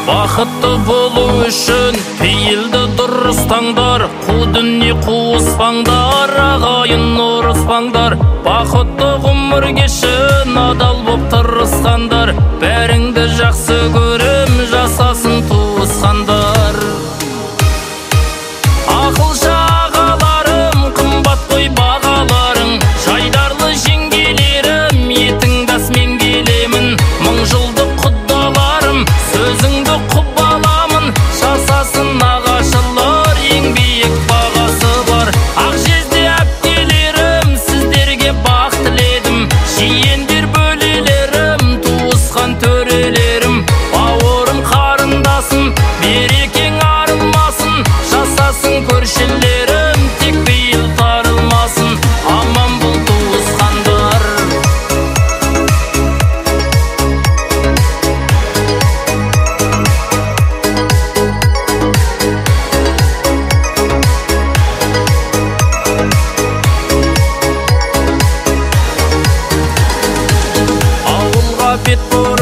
Бақытты болу үшін пейілді дұрыс таңдар, қу дүние қуыспаңдар, ағайын ұрыспаңдар. Бақытты ғұмыр кешін адал боп тырысқандар, бәріңді жақсы көрем, жасасын туысқандар. Ақылшы ағаларым, қымбат қой бағаларың, жайдарлы жеңгелерім, етіңдас мен келемін. Мың жылдық құдаларым, сөзіңді құп аламын, жасасын нағашылар, ең биік бағасы бар. Ақ жезде әпкелерім, сіздерге бақ тіледім, жиендер бөлелерім, туысқан төрелерім, бауырым қарындасым, берекең арылмасын, жасасын көршілерім, тек бейіл тарылмасын, аман бұл туысқандар. Ауылға бет